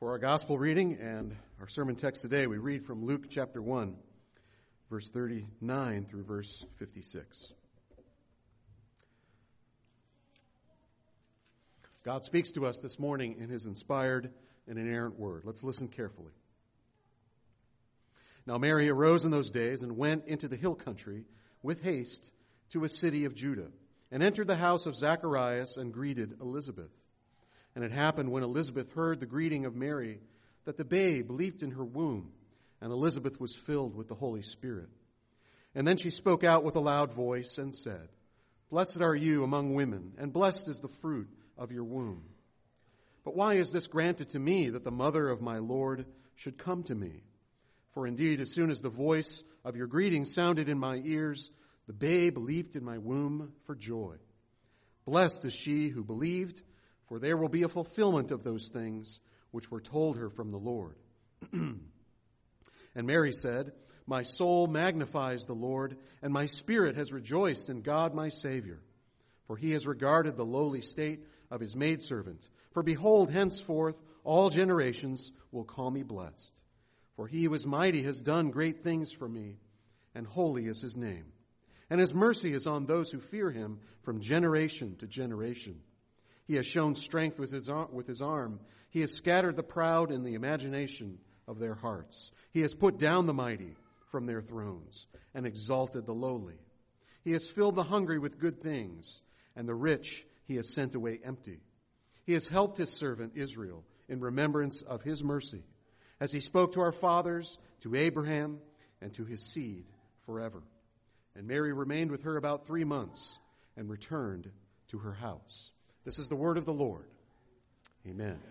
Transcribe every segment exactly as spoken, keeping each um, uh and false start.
For our gospel reading and our sermon text today, we read from Luke chapter one, verse thirty-nine through verse fifty-six. God speaks to us this morning in his inspired and inerrant word. Let's listen carefully. Now Mary arose in those days and went into the hill country with haste to a city of Judah, and entered the house of Zacharias and greeted Elizabeth. And it happened when Elizabeth heard the greeting of Mary that the babe leaped in her womb, and Elizabeth was filled with the Holy Spirit. And then she spoke out with a loud voice and said, "Blessed are you among women, and blessed is the fruit of your womb. But why is this granted to me, that the mother of my Lord should come to me? For indeed, as soon as the voice of your greeting sounded in my ears, the babe leaped in my womb for joy. Blessed is she who believed, for there will be a fulfillment of those things which were told her from the Lord." And Mary said, "My soul magnifies the Lord, and my spirit has rejoiced in God my Savior. For he has regarded the lowly state of his maidservant. For behold, henceforth all generations will call me blessed. For he who is mighty has done great things for me, and holy is his name. And his mercy is on those who fear him from generation to generation. He has shown strength with his, with his arm. He has scattered the proud in the imagination of their hearts. He has put down the mighty from their thrones and exalted the lowly. He has filled the hungry with good things, and the rich he has sent away empty. He has helped his servant Israel in remembrance of his mercy, as he spoke to our fathers, to Abraham, and to his seed forever." And Mary remained with her about three months and returned to her house. This is the word of the Lord. Amen. Amen.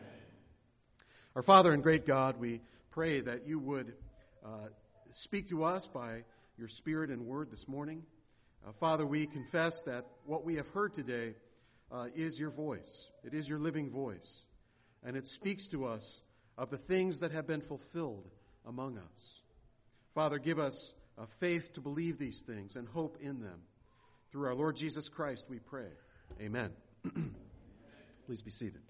Our Father and great God, we pray that you would uh, speak to us by your Spirit and word this morning. Uh, Father, we confess that what we have heard today uh, is your voice. It is your living voice. And it speaks to us of the things that have been fulfilled among us. Father, give us uh, faith to believe these things and hope in them. Through our Lord Jesus Christ we pray. Amen. Please be seated.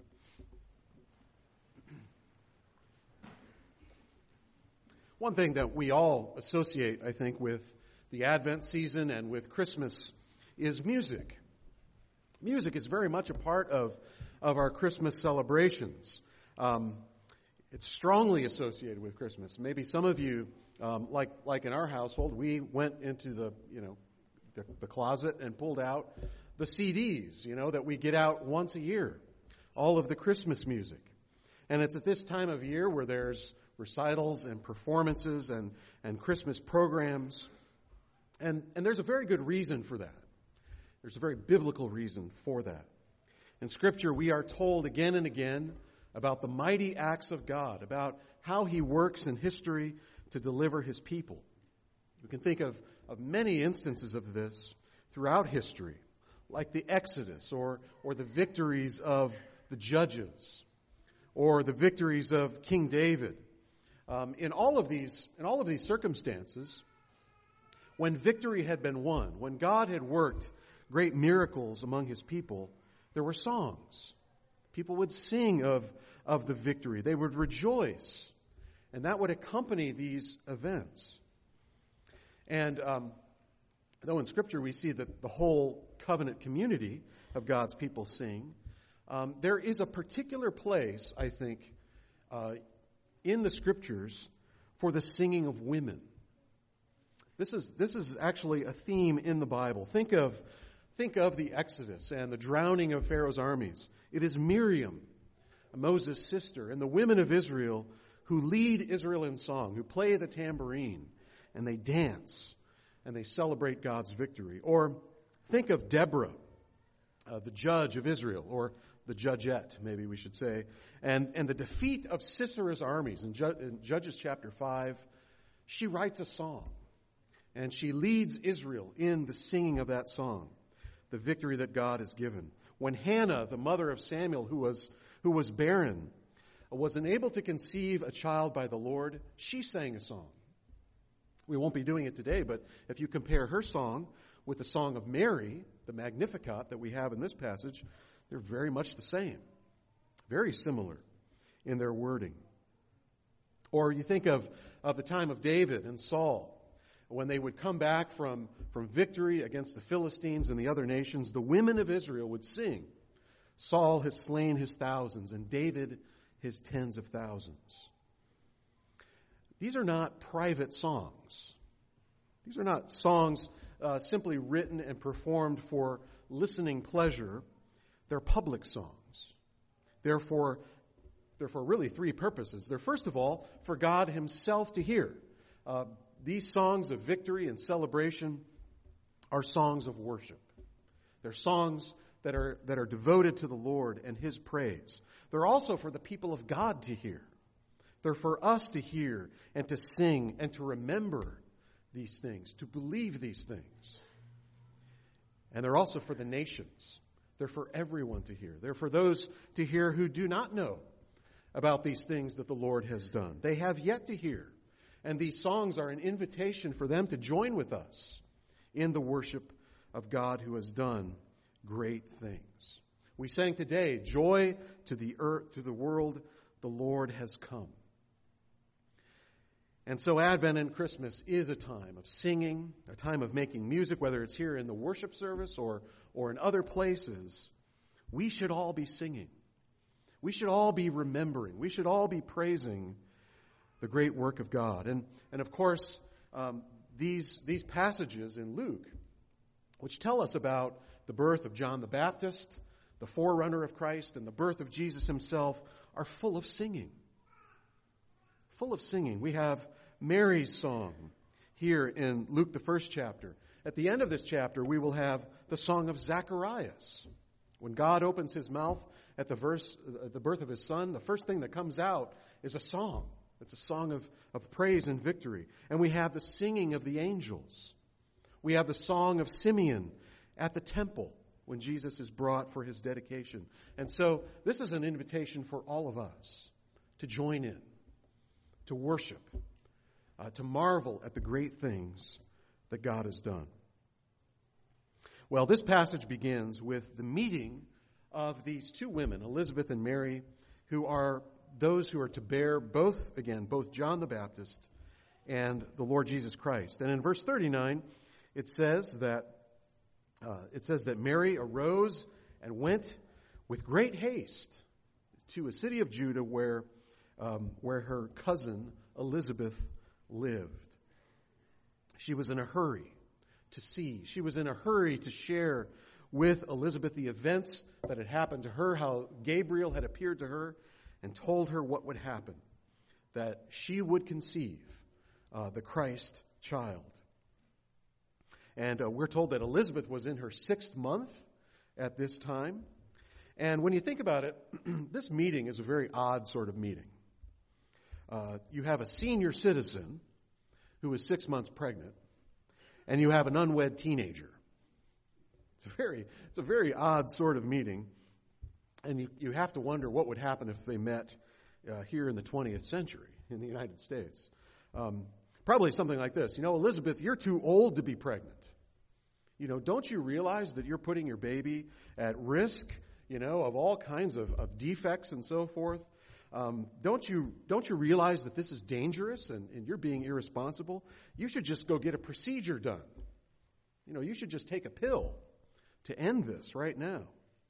One thing that we all associate, I think, with the Advent season and with Christmas is music. Music is very much a part of, of our Christmas celebrations. Um, it's strongly associated with Christmas. Maybe some of you, um, like like in our household, we went into the you know the, the closet and pulled out the C Ds, you know, that we get out once a year, all of the Christmas music. And it's at this time of year where there's recitals and performances and, and Christmas programs. And, and there's a very good reason for that. There's a very biblical reason for that. In Scripture, we are told again and again about the mighty acts of God, about how he works in history to deliver his people. We can think of, of many instances of this throughout history, like the Exodus or, or the victories of the judges or the victories of King David. Um, in all of these, in all of these circumstances, when victory had been won, when God had worked great miracles among his people, there were songs. People would sing of, of the victory. They would rejoice. And that would accompany these events. And um, though in Scripture we see that the whole covenant community of God's people sing, um, there is a particular place, I think, uh, in the Scriptures for the singing of women. This is this is actually a theme in the Bible. Think of think of the Exodus and the drowning of Pharaoh's armies. It is Miriam, Moses' sister, and the women of Israel who lead Israel in song, who play the tambourine, and they dance, and they celebrate God's victory. Or think of Deborah, uh, the judge of Israel, or the judgette, maybe we should say, and, and the defeat of Sisera's armies. In, Ju- in Judges chapter five, she writes a song, and she leads Israel in the singing of that song, the victory that God has given. When Hannah, the mother of Samuel, who was who was barren, was unable to conceive a child by the Lord, she sang a song. We won't be doing it today, but if you compare her song with the song of Mary, the Magnificat that we have in this passage, they're very much the same, very similar in their wording. Or you think of, of the time of David and Saul. When they would come back from, from victory against the Philistines and the other nations, the women of Israel would sing, Saul has slain his thousands and David his tens of thousands. These are not private songs. These are not songs uh, simply written and performed for listening pleasure. They're public songs. They're for, they're for really three purposes. They're first of all for God himself to hear. Uh, these songs of victory and celebration are songs of worship. They're songs that are, that are devoted to the Lord and his praise. They're also for the people of God to hear. They're for us to hear and to sing and to remember these things, to believe these things. And they're also for the nations. They're for everyone to hear. They're for those to hear who do not know about these things that the Lord has done. They have yet to hear. And these songs are an invitation for them to join with us in the worship of God who has done great things. We sang today, joy to the earth, to the world, the Lord has come. And so Advent and Christmas is a time of singing, a time of making music, whether it's here in the worship service or, or in other places. We should all be singing. We should all be remembering. We should all be praising the great work of God. And, and of course, um, these, these passages in Luke, which tell us about the birth of John the Baptist, the forerunner of Christ, and the birth of Jesus himself, are full of singing. Full of singing. We have Mary's song here in Luke, the first chapter. At the end of this chapter, we will have the song of Zacharias. When God opens his mouth at the, verse, at the birth of his son, the first thing that comes out is a song. It's a song of, of praise and victory. And we have the singing of the angels. We have the song of Simeon at the temple when Jesus is brought for his dedication. And so this is an invitation for all of us to join in, to worship, uh, to marvel at the great things that God has done. Well, this passage begins with the meeting of these two women, Elizabeth and Mary, who are those who are to bear both, again, both John the Baptist and the Lord Jesus Christ. And in verse thirty-nine, it says that uh, it says that Mary arose and went with great haste to a city of Judah where um, where her cousin Elizabeth lived. She was in a hurry to see. She was in a hurry to share with Elizabeth the events that had happened to her, how Gabriel had appeared to her and told her what would happen, that she would conceive uh, the Christ child. And uh, we're told that Elizabeth was in her sixth month at this time. And when you think about it, this meeting is a very odd sort of meeting. Uh, you have a senior citizen who is six months pregnant, and you have an unwed teenager. It's a very, it's a very odd sort of meeting. And you, you have to wonder what would happen if they met uh, here in the twentieth century in the United States. Um, probably something like this. You know, Elizabeth, you're too old to be pregnant. You know, don't you realize that you're putting your baby at risk, you know, of all kinds of, of defects and so forth? Um, don't you don't you realize that this is dangerous and, and you're being irresponsible? You should just go get a procedure done. You know, you should just take a pill to end this right now.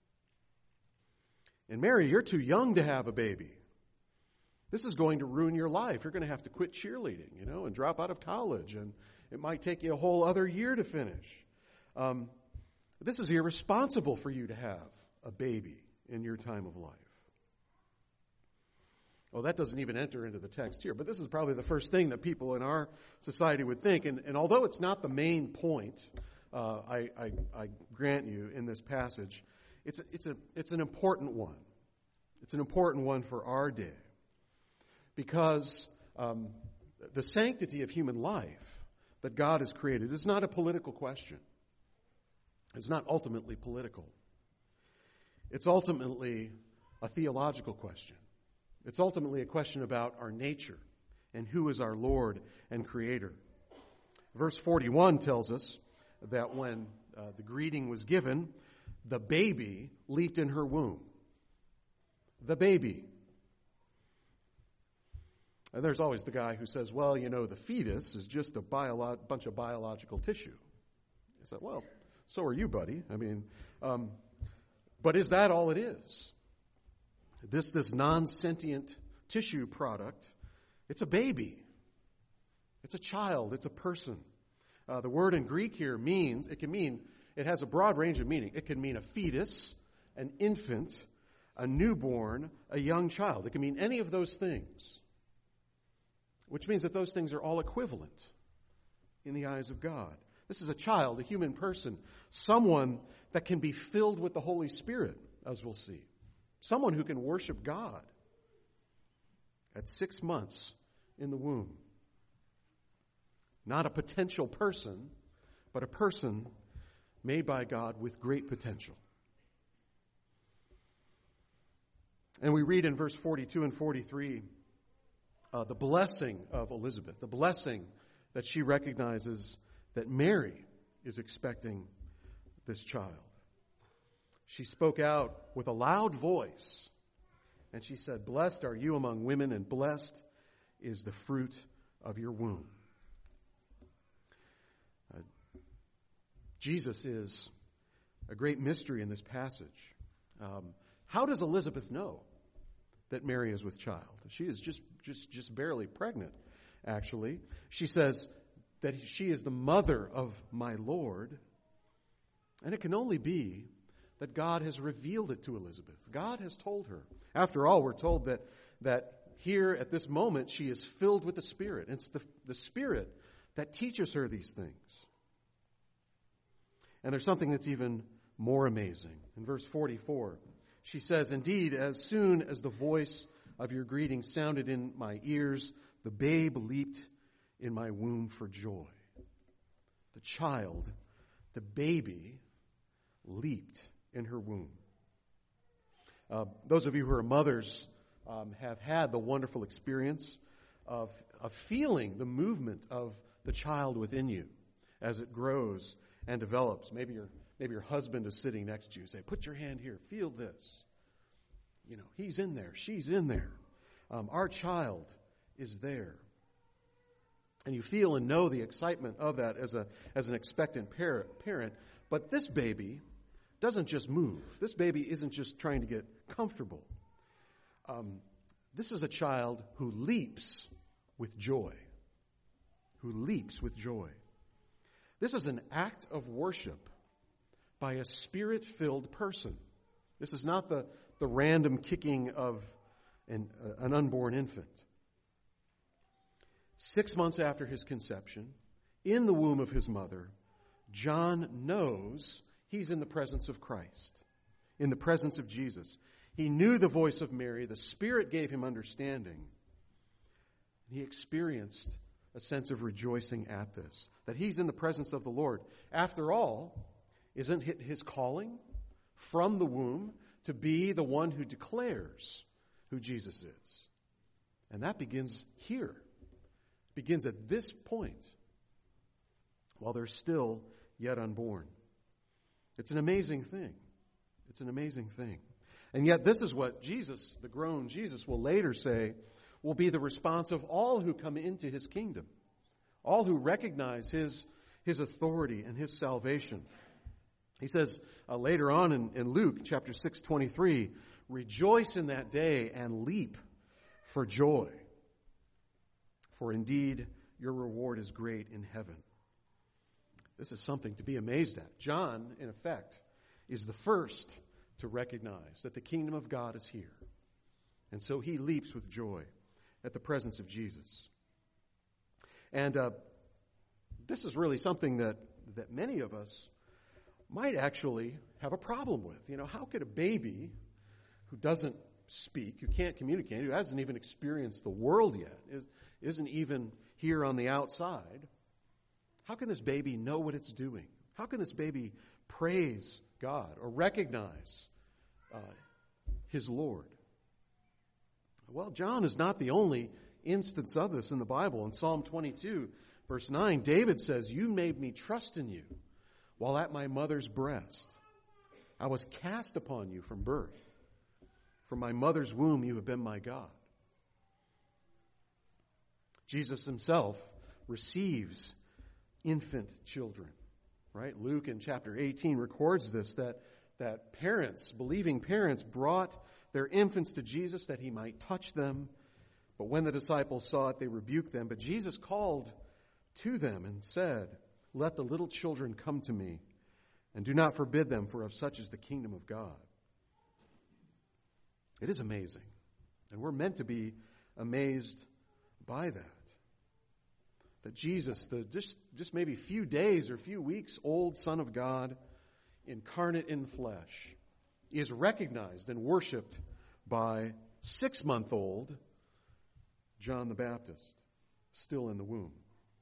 And Mary, you're too young to have a baby. This is going to ruin your life. You're going to have to quit cheerleading, you know, and drop out of college, and it might take you a whole other year to finish. Um, this is irresponsible for you to have a baby in your time of life. Well, that doesn't even enter into the text here, but this is probably the first thing that people in our society would think. And, and although it's not the main point, uh, I, I, I grant you in this passage, it's a, it's a it's an important one. It's an important one for our day, because um, the sanctity of human life that God has created is not a political question. It's not ultimately political. It's ultimately a theological question. It's ultimately a question about our nature and who is our Lord and Creator. Verse forty-one tells us that when uh, the greeting was given, the baby leaped in her womb. The baby. And there's always the guy who says, well, you know, the fetus is just a bio- bunch of biological tissue. I said, well, so are you, buddy. I mean, um, but is that all it is? This, this non-sentient tissue product, it's a baby. It's a child. It's a person. Uh, the word in Greek here means, it can mean, it has a broad range of meaning. It can mean a fetus, an infant, a newborn, a young child. It can mean any of those things. Which means that those things are all equivalent in the eyes of God. This is a child, a human person, someone that can be filled with the Holy Spirit, as we'll see. Someone who can worship God at six months in the womb. Not a potential person, but a person made by God with great potential. And we read in verse forty-two and forty-three, Uh, the blessing of Elizabeth, the blessing that she recognizes that Mary is expecting this child. She spoke out with a loud voice, and she said, "Blessed are you among women, and blessed is the fruit of your womb." Uh, Jesus is a great mystery in this passage. Um, how does Elizabeth know that Mary is with child? She is just, just, just barely pregnant, actually. She says that she is the mother of my Lord. And it can only be that God has revealed it to Elizabeth. God has told her. After all, we're told that, that here at this moment she is filled with the Spirit. It's the, the Spirit that teaches her these things. And there's something that's even more amazing. In verse forty-four, she says, "Indeed, as soon as the voice of your greeting sounded in my ears, the babe leaped in my womb for joy." The child, the baby, leaped in her womb. Uh, those of you who are mothers um, have had the wonderful experience of, of feeling the movement of the child within you as it grows and develops. Maybe your maybe your husband is sitting next to you. Say, "Put your hand here. Feel this." You know, he's in there. She's in there. Um, our child is there. And you feel and know the excitement of that as a as an expectant par- parent. But this baby doesn't just move. This baby isn't just trying to get comfortable. Um, this is a child who leaps with joy. Who leaps with joy. This is an act of worship by a Spirit-filled person. This is not the, the random kicking of an, uh, an unborn infant. Six months after his conception, in the womb of his mother, John knows he's in the presence of Christ, in the presence of Jesus. He knew the voice of Mary. The Spirit gave him understanding. He experienced a sense of rejoicing at this, that he's in the presence of the Lord. After all, isn't it his calling from the womb to be the one who declares who Jesus is? And that begins here. It begins at this point, while they're still yet unborn. It's an amazing thing. It's an amazing thing. And yet this is what Jesus, the grown Jesus, will later say will be the response of all who come into his kingdom. All who recognize his, his authority and his salvation. He says uh, later on in, in Luke chapter six twenty-three, "Rejoice in that day and leap for joy. For indeed your reward is great in heaven." This is something to be amazed at. John, in effect, is the first to recognize that the kingdom of God is here. And so he leaps with joy at the presence of Jesus. And uh, this is really something that, that many of us might actually have a problem with. You know, how could a baby who doesn't speak, who can't communicate, who hasn't even experienced the world yet, is, isn't even here on the outside, how can this baby know what it's doing? How can this baby praise God or recognize uh, his Lord? Well, John is not the only instance of this in the Bible. In Psalm twenty-two, verse nine, David says, "You made me trust in you while at my mother's breast. I was cast upon you from birth. From my mother's womb you have been my God." Jesus himself receives infant children, right? Luke in chapter eighteen records this, that, that parents, believing parents, brought their infants to Jesus that he might touch them. But when the disciples saw it, they rebuked them. But Jesus called to them and said, "Let the little children come to me, and do not forbid them, for of such is the kingdom of God." It is amazing. And we're meant to be amazed by that. That Jesus, the just, just maybe few days or few weeks old Son of God, incarnate in flesh, is recognized and worshiped by six-month-old John the Baptist, still in the womb.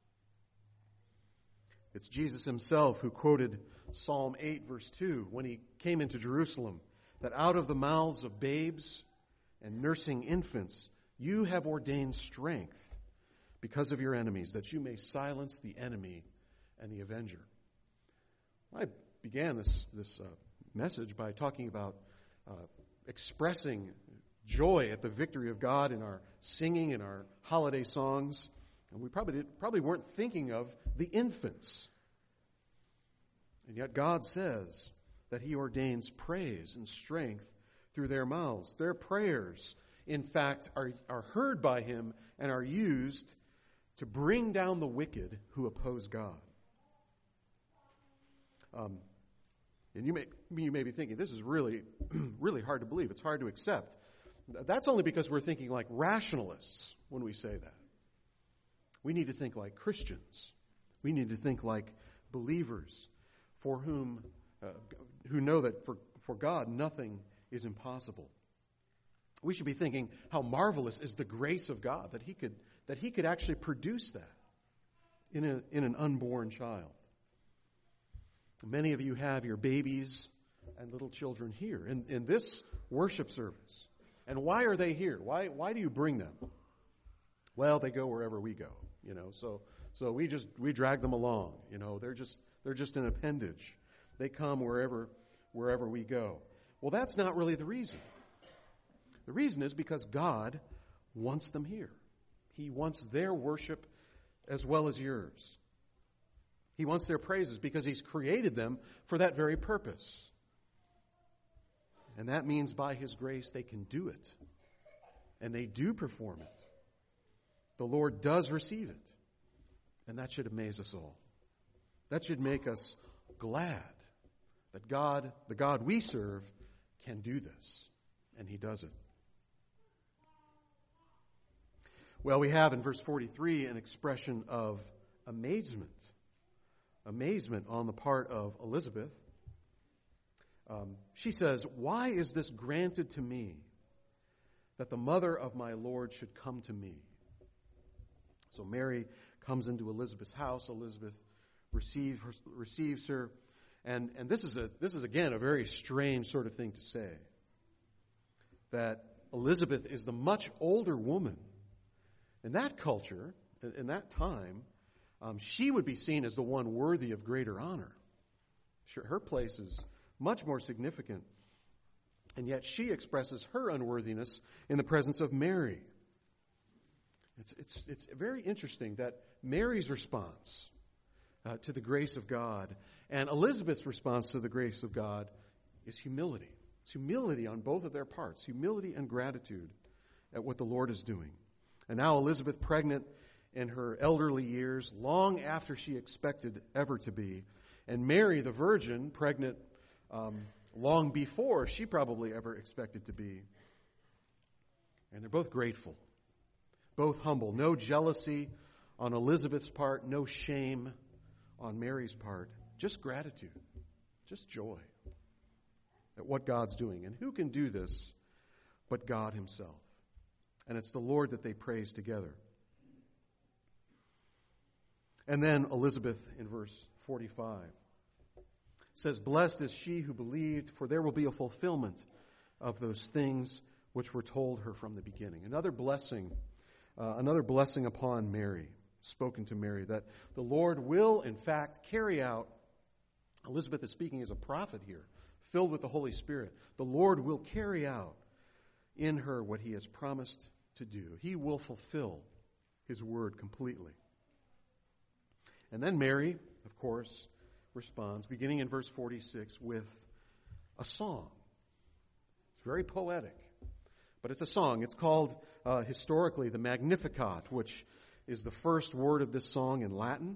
It's Jesus himself who quoted Psalm eight, verse two, when he came into Jerusalem, that out of the mouths of babes and nursing infants, you have ordained strength because of your enemies, that you may silence the enemy and the avenger. I began this, this uh, message by talking about uh, expressing joy at the victory of God in our singing and our holiday songs. And we probably did, probably weren't thinking of the infants. And yet God says that he ordains praise and strength through their mouths. Their prayers, in fact, are, are heard by him and are used to bring down the wicked who oppose God. Um, and you may, you may be thinking, this is really, really hard to believe. It's hard to accept. That's only because we're thinking like rationalists when we say that. We need to think like Christians. We need to think like believers for whom, uh, who know that for, for God nothing is impossible. We should be thinking how marvelous is the grace of God, that he could, that he could actually produce that in, a, in an unborn child. Many of you have your babies and little children here in, in this worship service. And why are they here? Why, why do you bring them? Well, they go wherever we go, you know, so, so we just, we drag them along, you know, they're just, they're just an appendage. They come wherever, wherever we go. Well, that's not really the reason. The reason is because God wants them here. He wants their worship as well as yours. He wants their praises because he's created them for that very purpose. And that means by his grace they can do it. And they do perform it. The Lord does receive it. And that should amaze us all. That should make us glad that God, the God we serve, can do this. And he does it. Well, we have in verse forty-three an expression of amazement. Amazement on the part of Elizabeth. Um, she says, "Why is this granted to me, that the mother of my Lord should come to me?" So Mary comes into Elizabeth's house. Elizabeth receive her, receives her. And, and this is a this is again a very strange sort of thing to say. That Elizabeth is the much older woman. In that culture, in, in that time, um, she would be seen as the one worthy of greater honor. Sure, her place is much more significant. And yet she expresses her unworthiness in the presence of Mary. It's, it's, it's very interesting that Mary's response uh, to the grace of God and Elizabeth's response to the grace of God is humility. It's humility on both of their parts, humility and gratitude at what the Lord is doing. And now Elizabeth, pregnant in her elderly years, long after she expected ever to be, and Mary, the virgin, pregnant um, long before she probably ever expected to be. And they're both grateful, both humble. No jealousy on Elizabeth's part, no shame on Mary's part. Just gratitude, just joy at what God's doing. And who can do this but God himself? And it's the Lord that they praise together. And then Elizabeth in verse forty-five says, "Blessed is she who believed, for there will be a fulfillment of those things which were told her from the beginning." Another blessing, uh, another blessing upon Mary, spoken to Mary, that the Lord will in fact carry out. Elizabeth is speaking as a prophet here, filled with the Holy Spirit. The Lord will carry out in her what he has promised to do. He will fulfill his word completely. And then Mary, of course, responds, beginning in verse forty-six, with a song. It's very poetic, but it's a song. It's called, uh, historically, the Magnificat, which is the first word of this song in Latin.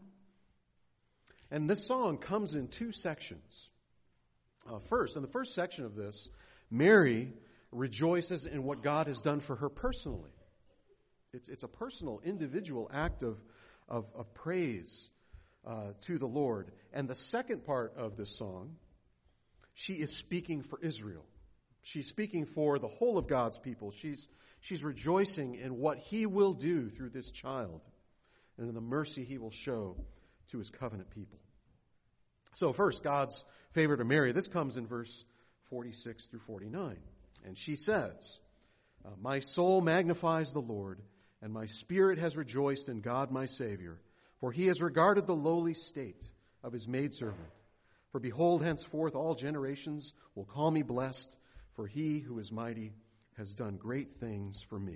And this song comes in two sections. Uh, first, in the first section of this, Mary rejoices in what God has done for her personally. It's, it's a personal, individual act of, of, of praise uh, to the Lord. And the second part of this song, she is speaking for Israel. She's speaking for the whole of God's people. She's, she's rejoicing in what he will do through this child and in the mercy he will show to his covenant people. So first, God's favor to Mary. This comes in verse forty-six through forty-nine. And she says, "My soul magnifies the Lord, and my spirit has rejoiced in God my Savior, for he has regarded the lowly state of his maidservant. For behold, henceforth all generations will call me blessed, for he who is mighty has done great things for me."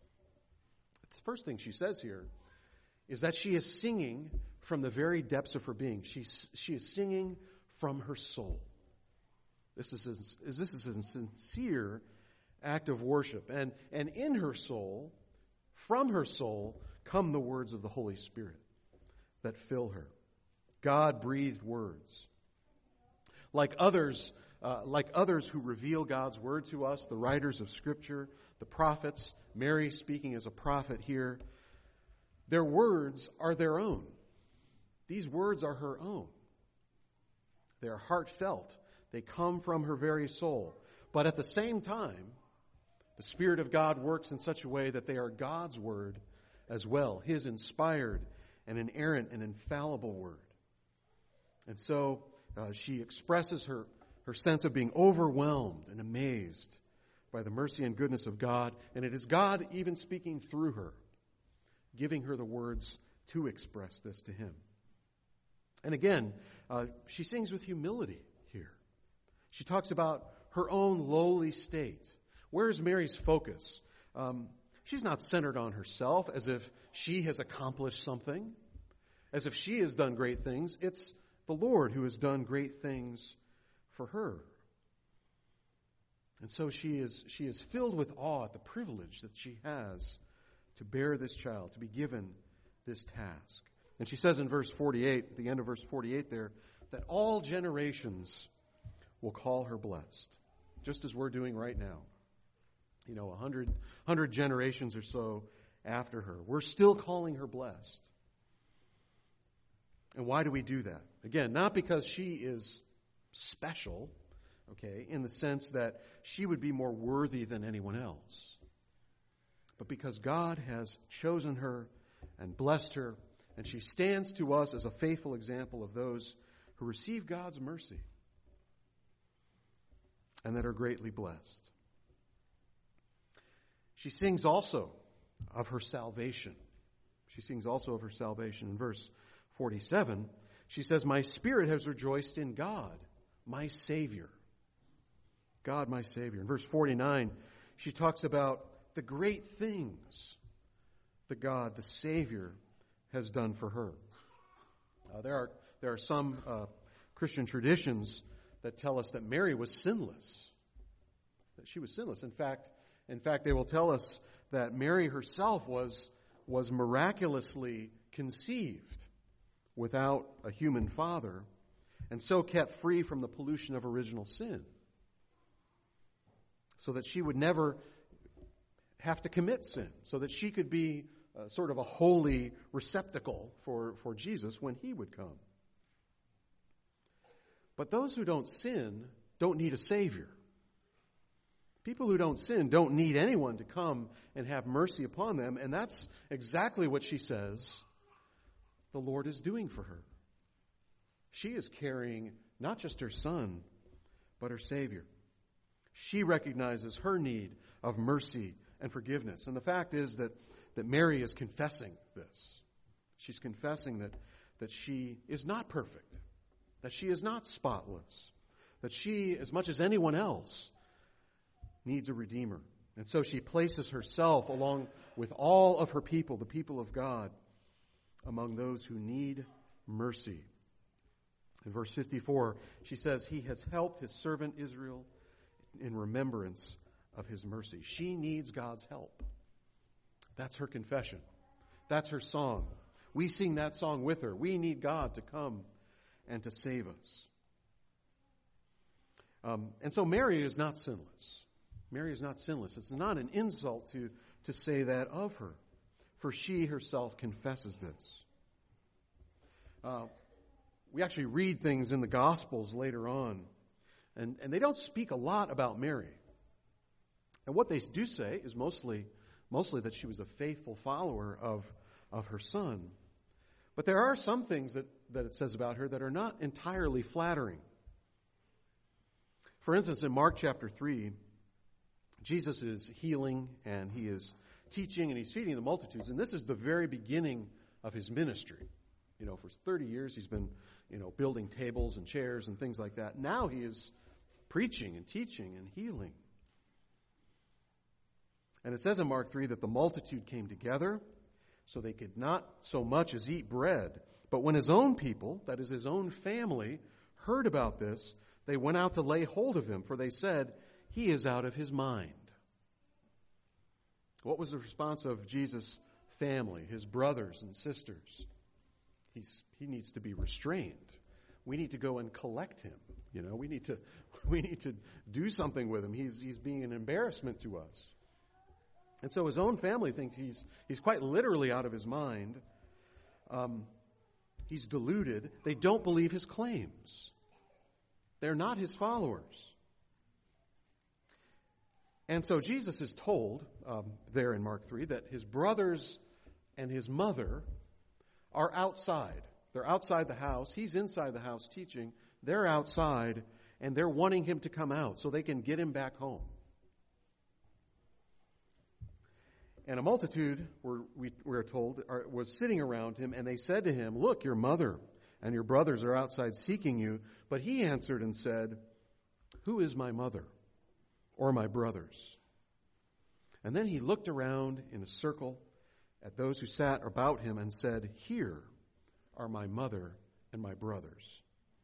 The first thing she says here is that she is singing from the very depths of her being. She's, she is singing from her soul. This is a, this is a sincere act of worship. And, and in her soul, from her soul, come the words of the Holy Spirit that fill her. God-breathed words. Like others, uh, like others who reveal God's word to us, the writers of Scripture, the prophets, Mary speaking as a prophet here, their words are their own. These words are her own. They are heartfelt. They come from her very soul. But at the same time, the Spirit of God works in such a way that they are God's word as well, his inspired and inerrant and infallible word. And so uh, she expresses her, her sense of being overwhelmed and amazed by the mercy and goodness of God. And it is God even speaking through her, giving her the words to express this to him. And again, uh, she sings with humility here. She talks about her own lowly state. Where's Mary's focus? Um, she's not centered on herself as if she has accomplished something, as if she has done great things. It's the Lord who has done great things for her. And so she is, she is filled with awe at the privilege that she has to bear this child, to be given this task. And she says in verse forty-eight, at the end of verse forty-eight there, that all generations will call her blessed, just as we're doing right now. You know, a hundred, hundred generations or so after her. We're still calling her blessed. And why do we do that? Again, not because she is special, okay, in the sense that she would be more worthy than anyone else, but because God has chosen her and blessed her, and she stands to us as a faithful example of those who receive God's mercy and that are greatly blessed. She sings also of her salvation. She sings also of her salvation. In verse forty-seven, she says, "My spirit has rejoiced in God, my Savior." God, my Savior. In verse forty-nine, she talks about the great things that God, the Savior, has done for her. Uh, there are there are some uh, Christian traditions that tell us that Mary was sinless, that she was sinless. In fact, in fact, they will tell us that Mary herself was was miraculously conceived without a human father, and so kept free from the pollution of original sin, so that she would never have to commit sin, so that she could be uh, sort of a holy receptacle for, for Jesus when he would come. But those who don't sin don't need a Savior. People who don't sin don't need anyone to come and have mercy upon them, and that's exactly what she says the Lord is doing for her. She is carrying not just her son, but her Savior. She recognizes her need of mercy and forgiveness. And the fact is that, that Mary is confessing this. She's confessing that, that she is not perfect, that she is not spotless, that she, as much as anyone else, needs a Redeemer And so she places herself along with all of her people, the people of God, among those who need mercy. In verse fifty-four, she says, He has helped His servant Israel in remembrance of His mercy. She needs God's help. That's her confession. That's her song. We sing that song with her. We need God to come and to save us. Um, and so Mary is not sinless. Mary is not sinless. It's not an insult to, to say that of her, for she herself confesses this. Uh, we actually read things in the Gospels later on, and, and they don't speak a lot about Mary. And what they do say is mostly, mostly that she was a faithful follower of, of her Son. But there are some things that, that it says about her that are not entirely flattering. For instance, in Mark chapter three, Jesus is healing and He is teaching and He's feeding the multitudes. And this is the very beginning of His ministry. You know, for thirty years He's been, you know, building tables and chairs and things like that. Now He is preaching and teaching and healing. And it says in Mark three that the multitude came together so they could not so much as eat bread. But when His own people, that is His own family, heard about this, they went out to lay hold of Him, for they said, He is out of his mind. What was the response of Jesus' family, His brothers and sisters? He's, he needs to be restrained. We need to go and collect him. You know, we need to, we need to do something with him. He's, he's being an embarrassment to us. And so his own family think he's, he's quite literally out of his mind. Um, he's deluded. They don't believe his claims. They're not his followers. And so Jesus is told um, there in Mark three that his brothers and his mother are outside. They're outside the house. He's inside the house teaching. They're outside, and they're wanting him to come out so they can get him back home. And a multitude, we're, we, we're told, are, was sitting around him, and they said to him, Look, your mother and your brothers are outside seeking you. But he answered and said, Who is my mother or my brothers? And then he looked around in a circle at those who sat about him and said, Here are my mother and my brothers.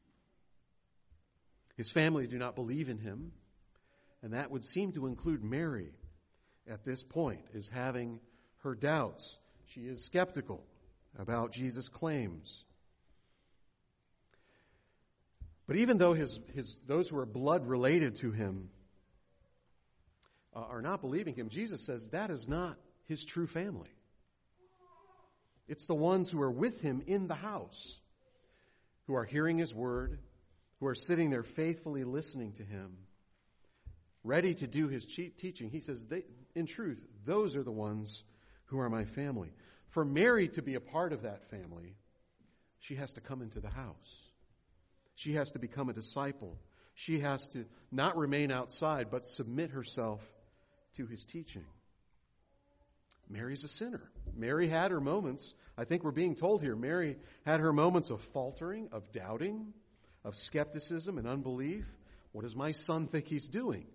His family do not believe in him, and that would seem to include Mary at this point, is having her doubts. She is skeptical about Jesus' claims. But even though his, his those who are blood related to him uh, are not believing him, Jesus says that is not his true family. It's the ones who are with him in the house, who are hearing his word, who are sitting there faithfully listening to him, ready to do his teaching. He says, they, in truth, those are the ones who are my family. For Mary to be a part of that family, she has to come into the house. She has to become a disciple. She has to not remain outside, but submit herself to his teaching. Mary's a sinner. Mary had her moments. I think we're being told here, Mary had her moments of faltering, of doubting, of skepticism and unbelief. What does my son think he's doing?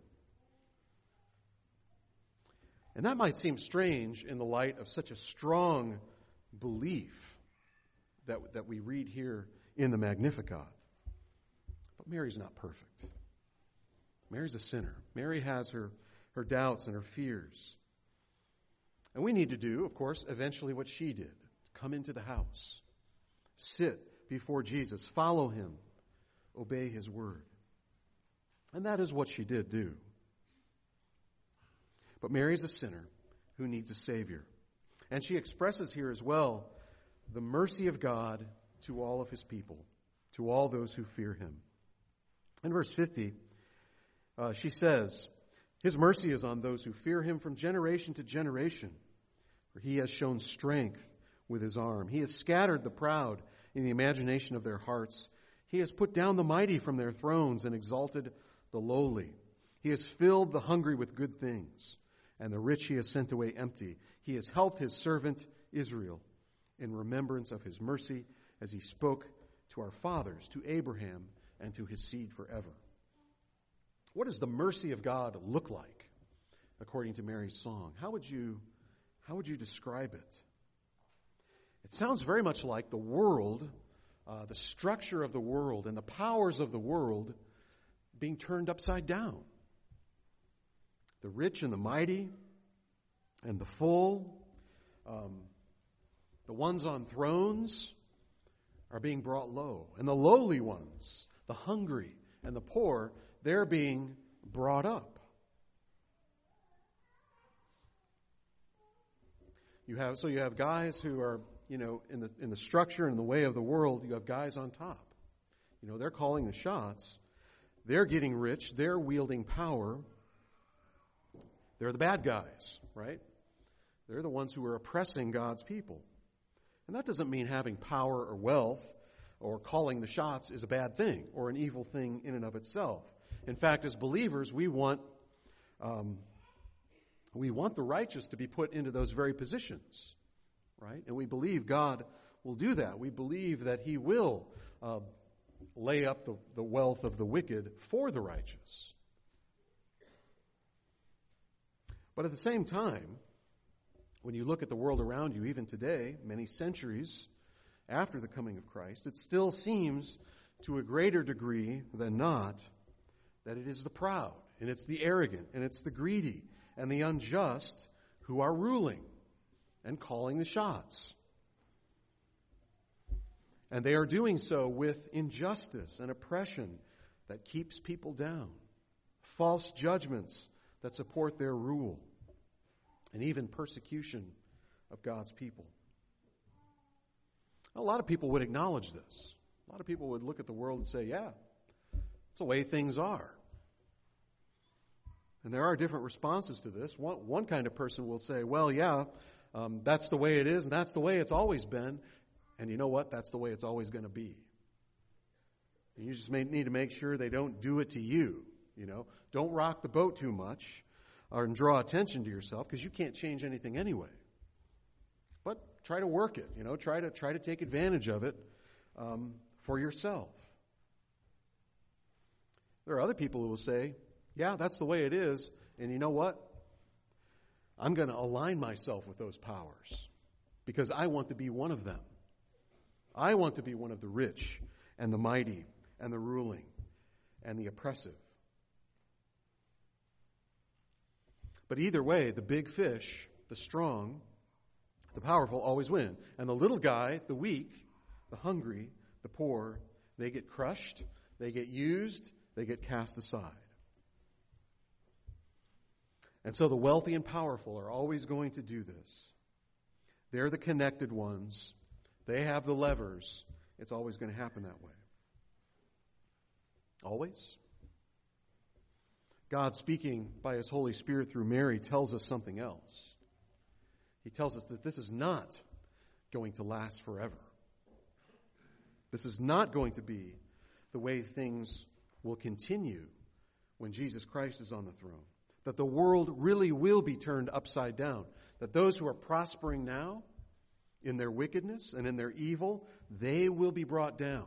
And that might seem strange in the light of such a strong belief that, that we read here in the Magnificat. But Mary's not perfect. Mary's a sinner. Mary has her, her doubts and her fears. And we need to do, of course, eventually what she did. Come into the house. Sit before Jesus. Follow him. Obey his word. And that is what she did do. But Mary's a sinner who needs a Savior. And she expresses here as well the mercy of God to all of his people, to all those who fear him. In verse fifty, uh, she says, His mercy is on those who fear him from generation to generation. For he has shown strength with his arm. He has scattered the proud in the imagination of their hearts. He has put down the mighty from their thrones and exalted the lowly. He has filled the hungry with good things, and the rich he has sent away empty. He has helped his servant Israel in remembrance of his mercy as he spoke to our fathers, to Abraham, and to his seed forever. What does the mercy of God look like? according to Mary's song. How would you, how would you describe it? It sounds very much like the world, uh, the structure of the world and the powers of the world being turned upside down. The rich and the mighty and the full, um, the ones on thrones are being brought low. And the lowly ones, the hungry and the poor, they're being brought up. You have, so you have guys who are, you know, in the, in the structure and the way of the world, you have guys on top. You know, they're calling the shots. They're getting rich. They're wielding power. They're the bad guys, right? They're the ones who are oppressing God's people. And that doesn't mean having power or wealth or calling the shots is a bad thing or an evil thing in and of itself. In fact, as believers, we want um, we want the righteous to be put into those very positions, right? And we believe God will do that. We believe that He will uh, lay up the, the wealth of the wicked for the righteous. But at the same time, when you look at the world around you, even today, many centuries after the coming of Christ, it still seems to a greater degree than not that it is the proud, and it's the arrogant, and it's the greedy, and the unjust who are ruling and calling the shots. And they are doing so with injustice and oppression that keeps people down, false judgments that support their rule, and even persecution of God's people. A lot of people would acknowledge this. A lot of people would look at the world and say, yeah, it's the way things are. And there are different responses to this. One, one kind of person will say, well, yeah, um, that's the way it is, and that's the way it's always been. And you know what? That's the way it's always going to be. And you just may need to make sure they don't do it to you. You know, don't rock the boat too much or draw attention to yourself, because you can't change anything anyway. But try to work it. You know, try to try to take advantage of it um, for yourself. There are other people who will say, yeah, that's the way it is. And you know what? I'm going to align myself with those powers because I want to be one of them. I want to be one of the rich and the mighty and the ruling and the oppressive. But either way, the big fish, the strong, the powerful always win. And the little guy, the weak, the hungry, the poor, they get crushed, they get used, they get cast aside. And so the wealthy and powerful are always going to do this. They're the connected ones. They have the levers. It's always going to happen that way. Always. God, speaking by His Holy Spirit through Mary, tells us something else. He tells us that this is not going to last forever. This is not going to be the way things will continue when Jesus Christ is on the throne. That the world really will be turned upside down. That those who are prospering now in their wickedness and in their evil, they will be brought down.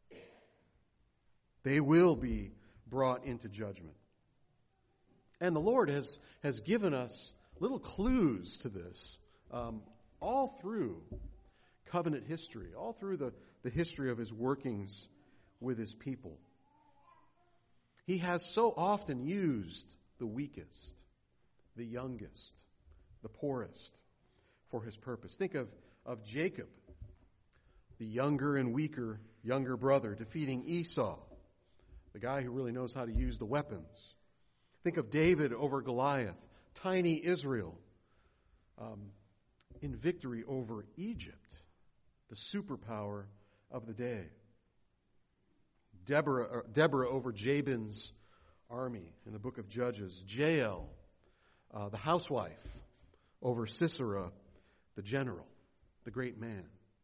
They will be brought into judgment. And the Lord has, has given us little clues to this um, all through covenant history, all through the, the history of His workings with His people. He has so often used the weakest, the youngest, the poorest for His purpose. Think of, of Jacob, the younger and weaker younger brother, defeating Esau, the guy who really knows how to use the weapons. Think of David over Goliath, tiny Israel, um, in victory over Egypt, the superpower of the day. Deborah, Deborah over Jabin's army in the book of Judges. Jael, uh, the housewife, over Sisera, the general, the great man.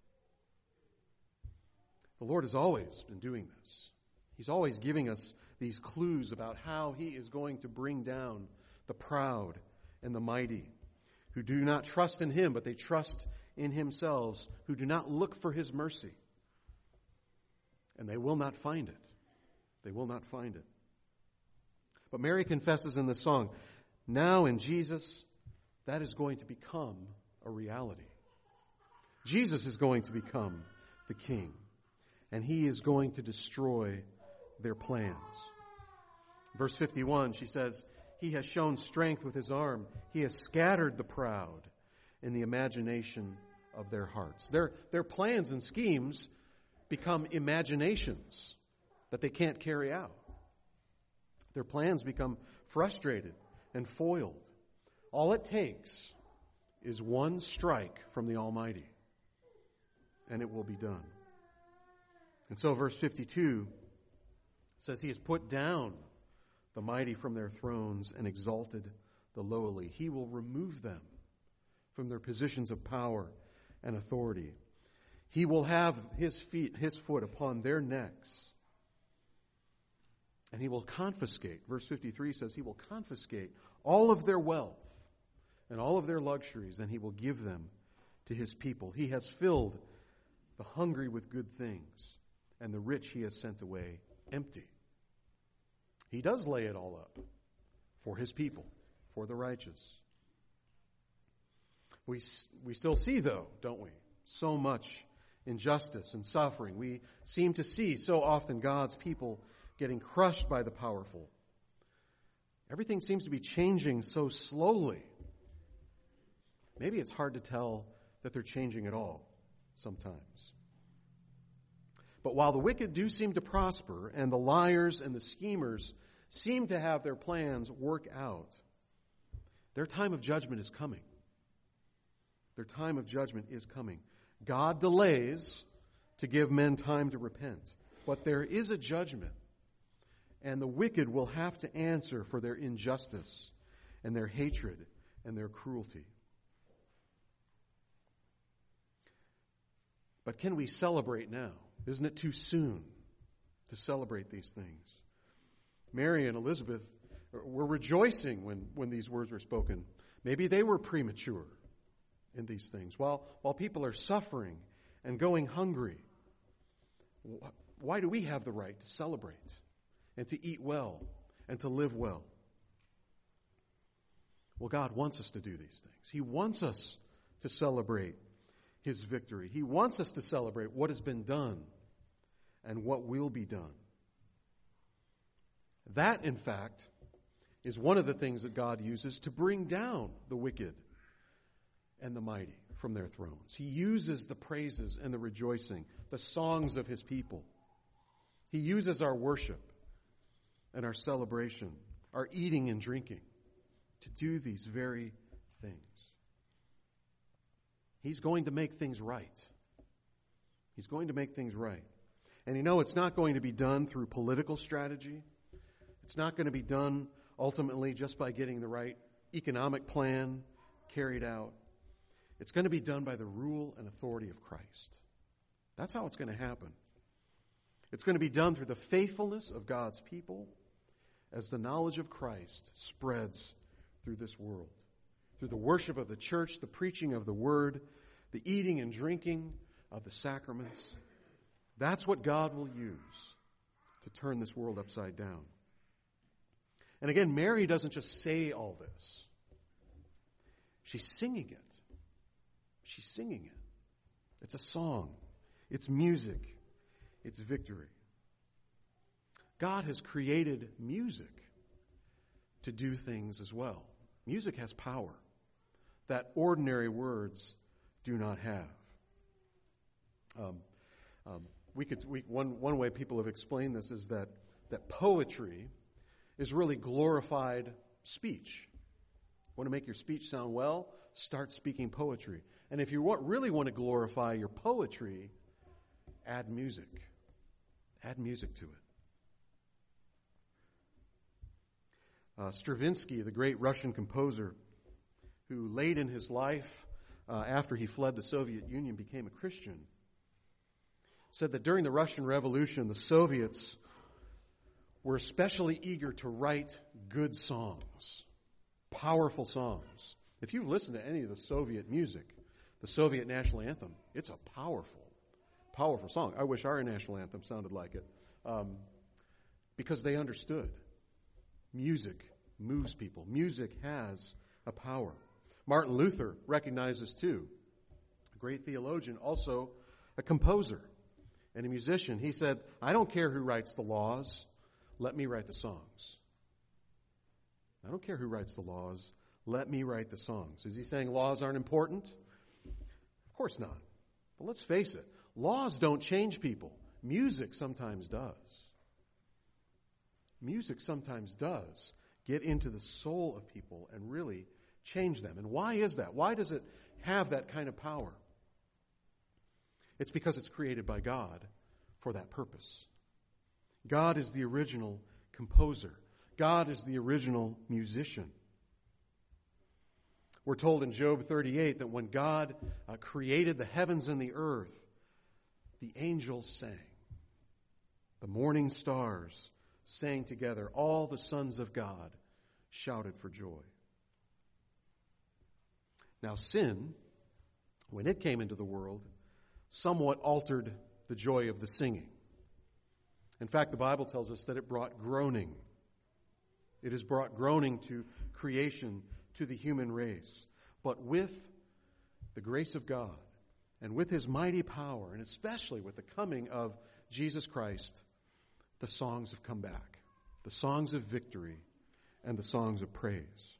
The Lord has always been doing this. He's always giving us these clues about how He is going to bring down the proud and the mighty, who do not trust in Him, but they trust in themselves, who do not look for His mercy. And they will not find it. They will not find it. But Mary confesses in the song, Now in Jesus, that is going to become a reality. Jesus is going to become the king, and he is going to destroy their plans. Verse fifty-one, she says, he has shown strength with his arm. He has scattered the proud in the imagination of their hearts. Their, their plans and schemes become imaginations that they can't carry out. Their plans become frustrated and foiled. All it takes is one strike from the Almighty, and it will be done. And so verse fifty-two says he has put down the mighty from their thrones and exalted the lowly. He will remove them from their positions of power and authority. He will have his feet, his foot upon their necks. And he will confiscate, verse fifty-three says, he will confiscate all of their wealth and all of their luxuries, and he will give them to his people. He has filled the hungry with good things, and the rich he has sent away empty. He does lay it all up for his people, for the righteous. We, we still see, though, don't we, so much injustice and suffering. We seem to see so often God's people getting crushed by the powerful. Everything seems to be changing so slowly. Maybe it's hard to tell that they're changing at all sometimes. But while the wicked do seem to prosper, and the liars and the schemers seem to have their plans work out, their time of judgment is coming. Their time of judgment is coming. God delays to give men time to repent, but there is a judgment, and the wicked will have to answer for their injustice and their hatred and their cruelty. But can we celebrate now? Isn't it too soon to celebrate these things? Mary and Elizabeth were rejoicing when, when these words were spoken. Maybe they were premature in these things. While, while people are suffering and going hungry, why do we have the right to celebrate and to eat well and to live well? Well, God wants us to do these things. He wants us to celebrate his victory. He wants us to celebrate what has been done and what will be done. That, in fact, is one of the things that God uses to bring down the wicked and the mighty from their thrones. He uses the praises and the rejoicing, the songs of his people. He uses our worship and our celebration, our eating and drinking, to do these very things. He's going to make things right. He's going to make things right. And you know, it's not going to be done through political strategy. It's not going to be done ultimately just by getting the right economic plan carried out. It's going to be done by the rule and authority of Christ. That's how it's going to happen. It's going to be done through the faithfulness of God's people as the knowledge of Christ spreads through this world. Through the worship of the church, the preaching of the word, the eating and drinking of the sacraments. That's what God will use to turn this world upside down. And again, Mary doesn't just say all this. She's singing it. She's singing it. It's a song. It's music. It's victory. God has created music to do things as well. Music has power that ordinary words do not have. Um, um, we could we, one one way people have explained this is that that poetry is really glorified speech. Want to make your speech sound well? Start speaking poetry. And if you want, really want to glorify your poetry, add music. Add music to it. Uh, Stravinsky, the great Russian composer, who late in his life, uh, after he fled the Soviet Union, became a Christian, said that during the Russian Revolution, the Soviets were especially eager to write good songs, powerful songs. If you listen to any of the Soviet music, the Soviet national anthem, it's a powerful, powerful song. I wish our national anthem sounded like it, um, because they understood music moves people. Music has a power. Martin Luther recognizes too. A great theologian, also a composer and a musician. He said, I don't care who writes the laws. Let me write the songs. I don't care who writes the laws. Let me write the songs. Is he saying laws aren't important? Of course not. But let's face it. Laws don't change people. Music sometimes does. Music sometimes does get into the soul of people and really change them. And why is that? Why does it have that kind of power? It's because it's created by God for that purpose. God is the original composer. God is the original musician. We're told in Job thirty-eight that when God uh, created the heavens and the earth, the angels sang. The morning stars sang together. All the sons of God shouted for joy. Now sin, when it came into the world, somewhat altered the joy of the singing. In fact, the Bible tells us that it brought groaning. It has brought groaning to creation, to the human race. But with the grace of God and with His mighty power, and especially with the coming of Jesus Christ, the songs have come back. The songs of victory and the songs of praise.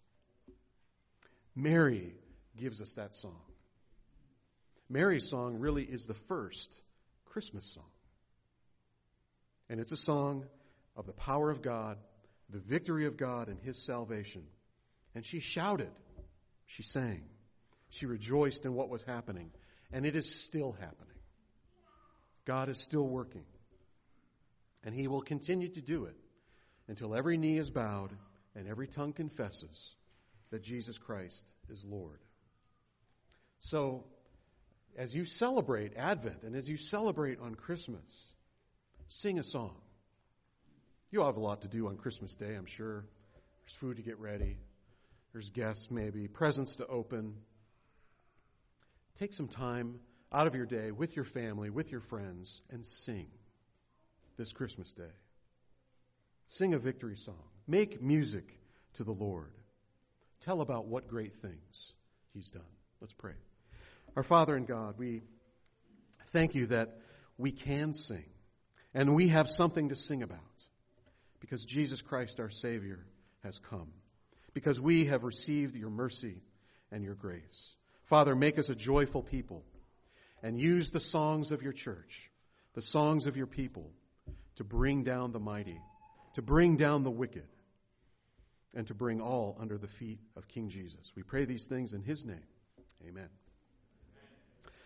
Mary gives us that song. Mary's song really is the first Christmas song. And it's a song of the power of God, the victory of God and His salvation. And she shouted. She sang. She rejoiced in what was happening. And it is still happening. God is still working. And He will continue to do it until every knee is bowed and every tongue confesses that Jesus Christ is Lord. So, as you celebrate Advent and as you celebrate on Christmas, sing a song. You'll have a lot to do on Christmas Day, I'm sure. There's food to get ready. There's guests maybe, presents to open. Take some time out of your day with your family, with your friends, and sing this Christmas Day. Sing a victory song. Make music to the Lord. Tell about what great things He's done. Let's pray. Our Father in God, we thank You that we can sing, and we have something to sing about, because Jesus Christ, our Savior, has come, because we have received Your mercy and Your grace. Father, make us a joyful people, and use the songs of Your church, the songs of Your people, to bring down the mighty, to bring down the wicked, and to bring all under the feet of King Jesus. We pray these things in His name. Amen.